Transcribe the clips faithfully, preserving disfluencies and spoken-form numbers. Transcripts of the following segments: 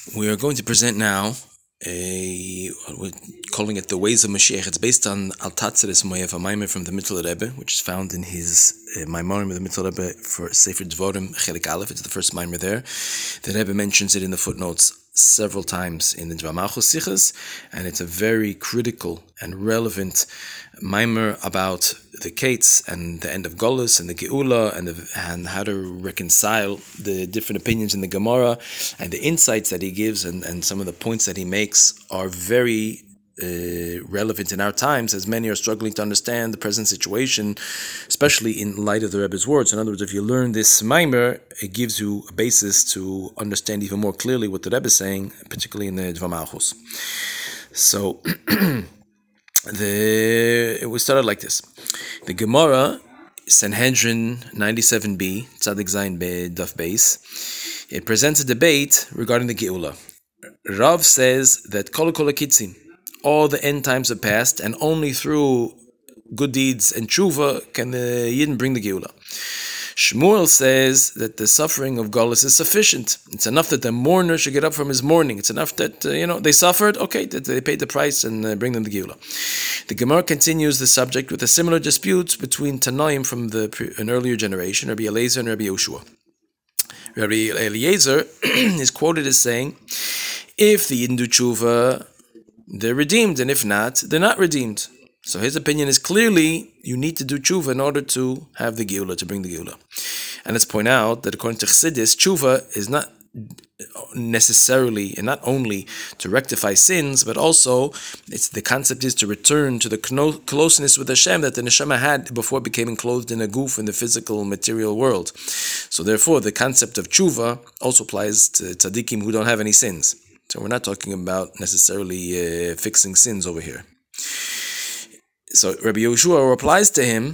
We are going to present now a, we're calling it the Ways of Mashiach. It's based on Al Tatzeres Moyev, a Maimer from the Mittler Rebbe, which is found in his uh, Maimer of the Mittler Rebbe for Sefer Dvorim Chelik Aleph. It's the first Maimer there. The Rebbe mentions it in the footnotes several times in the Dvar Malchus Sichos, and it's a very critical and relevant Maimer about the Kates and the end of Golus and the Geula and the, and how to reconcile the different opinions in the Gemara, and the insights that he gives and, and some of the points that he makes are very uh, relevant in our times, as many are struggling to understand the present situation, especially in light of the Rebbe's words. In other words, if you learn this Maimer, it gives you a basis to understand even more clearly what the Rebbe is saying, particularly in the Dvar Malchus. So The it was started like this. The Gemara, Sanhedrin ninety-seven b, Tzadik Zayin be Daf Beis, it presents a debate regarding the Geula. Rav says that Kol Kol Kitzim, all the end times have passed, and only through good deeds and tshuva can the Yidden bring the Geula. Shmuel says that the suffering of Golus is sufficient. It's enough that the mourner should get up from his mourning. It's enough that, uh, you know, they suffered, okay, that they paid the price and uh, bring them the Geula. The Gemara continues the subject with a similar dispute between Tanaim from the pre- an earlier generation, Rabbi Eliezer and Rabbi Yoshua. Rabbi Eliezer is quoted as saying, if the Yidden do tshuva, they're redeemed, and if not, they're not redeemed. So his opinion is clearly you need to do tshuva in order to have the geula, to bring the geula. And let's point out that according to Chassidus, tshuva is not necessarily and not only to rectify sins, but also it's the concept is to return to the closeness with Hashem that the neshama had before it became enclosed in a goof in the physical material world. So therefore, the concept of tshuva also applies to tzaddikim who don't have any sins. So we're not talking about necessarily uh, fixing sins over here. So Rabbi Yoshua replies to him,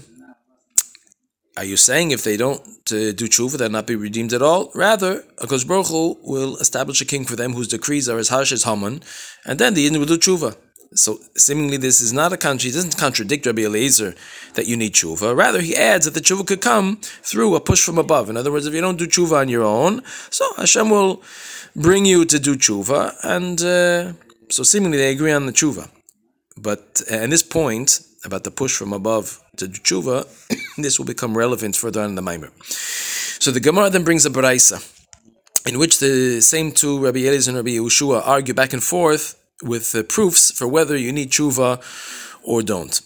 are you saying if they don't uh, do tshuva, they'll not be redeemed at all? Rather, HaKadosh Baruch Hu will establish a king for them whose decrees are as harsh as Haman, and then the Yidden will do tshuva. So seemingly this is not a country, it doesn't contradict Rabbi Eliezer that you need tshuva. Rather, he adds that the tshuva could come through a push from above. In other words, if you don't do tshuva on your own, so Hashem will bring you to do tshuva, and uh, so seemingly they agree on the tshuva. But at this point, about the push from above to tshuva, this will become relevant further on in the Maimer. So the Gemara then brings a Baraisa, in which the same two, Rabbi Eliezer and Rabbi Yoshua, argue back and forth with uh, proofs for whether you need tshuva or don't.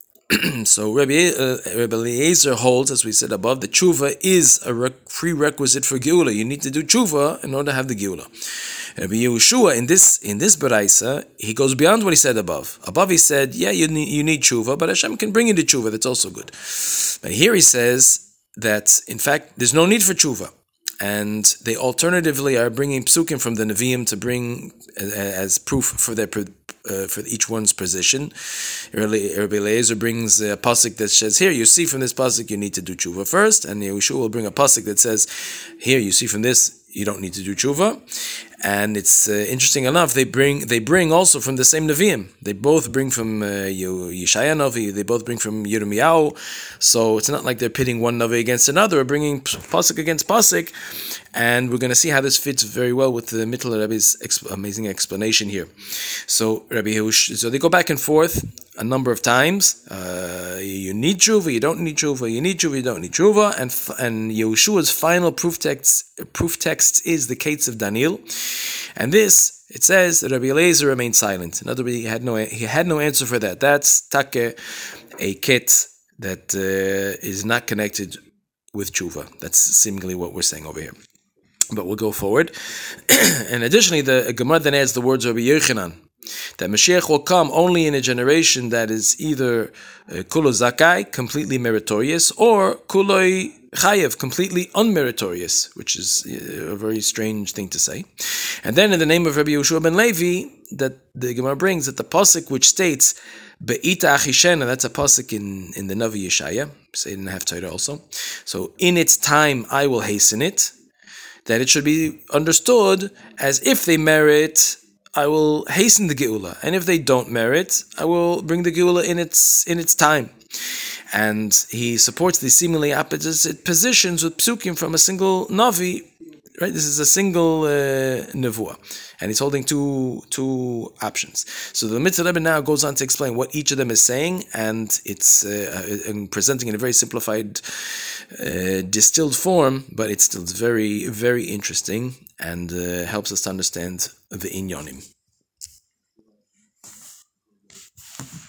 So Rabbi, uh, Rabbi Eliezer holds, as we said above, that tshuva is a rec- prerequisite for geula. You need to do tshuva in order to have the geula. Rabbi Yoshua, in this in this baraisa, he goes beyond what he said above. Above he said, yeah, you need, you need tshuva, but Hashem can bring you to tshuva, that's also good. But here he says that, in fact, there's no need for tshuva. And they alternatively are bringing psukim from the Nevi'im to bring uh, as proof for their uh, for each one's position. Rabbi Eliezer brings a pasuk that says, here, you see from this pasuk you need to do tshuva first, and Yehoshua will bring a pasuk that says, here, you see from this you don't need to do tshuva. And it's uh, interesting enough, they bring they bring also from the same Nevi'im. They both bring from uh, Yeshaya Navi, they both bring from Yirmiyahu. So it's not like they're pitting one Navi against another, or bringing pasuk against pasuk. And we're going to see how this fits very well with the Mittler Rebbe's exp- amazing explanation here. So Rabbi Yehush, so they go back and forth a number of times. Uh, you need tshuva, you don't need tshuva, you need tshuva, you don't need tshuva. And and Yehoshua's final proof text proof text is the Kates of Daniel. And this, it says that Rabbi Eliezer remained silent. In other words, he had no he had no answer for that. That's take a kit that uh, is not connected with tshuva. That's seemingly what we're saying over here. But we'll go forward. And additionally, the Gemara then adds the words of Rabbi Yochanan, that Mashiach will come only in a generation that is either uh, kulo zakai, completely meritorious, or kuloi chayev, completely unmeritorious, which is a very strange thing to say. And then in the name of Rabbi Yoshua ben Levi, that the Gemara brings that the pasuk which states Be'ita achishena, that's a pasuk in, in the Navi Yeshaya, say it in the half Torah also. So in its time I will hasten it, that it should be understood as if they merit, I will hasten the Geula, and if they don't merit, I will bring the Geula in its in its time. And he supports these seemingly opposite positions with psukim from a single Navi, right? This is a single uh, nevuah, and he's holding two two options. So the Mitzvah Rebbe now goes on to explain what each of them is saying, and it's uh, and presenting in a very simplified, uh, distilled form, but it's still very, very interesting and uh, helps us to understand the inyanim.